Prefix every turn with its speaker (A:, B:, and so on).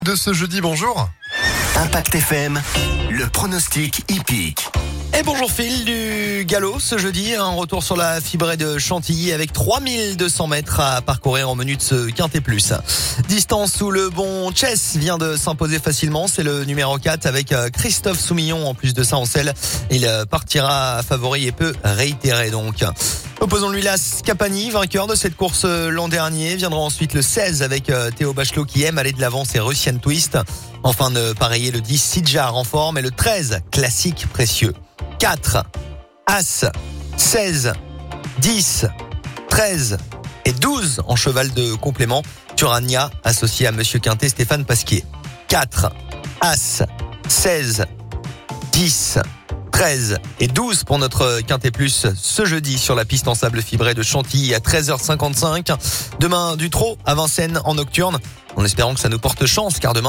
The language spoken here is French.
A: De ce jeudi, bonjour.
B: Impact FM, le pronostic hippique.
C: Et bonjour Phil du galop ce jeudi, un retour sur la fibrée de Chantilly avec 3200 mètres à parcourir en menu de ce Quintet Plus. Distance où le bon Chess vient de s'imposer facilement, c'est le numéro 4 avec Christophe Soumillon. En plus de ça, on selle, il partira favori et peut réitérer donc. Opposons-lui la Scapani, vainqueur de cette course l'an dernier. Viendra ensuite le 16 avec Théo Bachelot qui aime aller de l'avant, c'est Russian Twist. Enfin de pareiller le 10 Sidjar en forme et le 13 classique précieux. 4, As, 16, 10, 13 et 12 en cheval de complément. Turania associé à Monsieur Quintet, Stéphane Pasquier. 4, As, 16, 10, 13 et 12 pour notre Quintet Plus ce jeudi sur la piste en sable fibré de Chantilly à 13h55. Demain du trot à Vincennes en nocturne. En espérant que ça nous porte chance car demain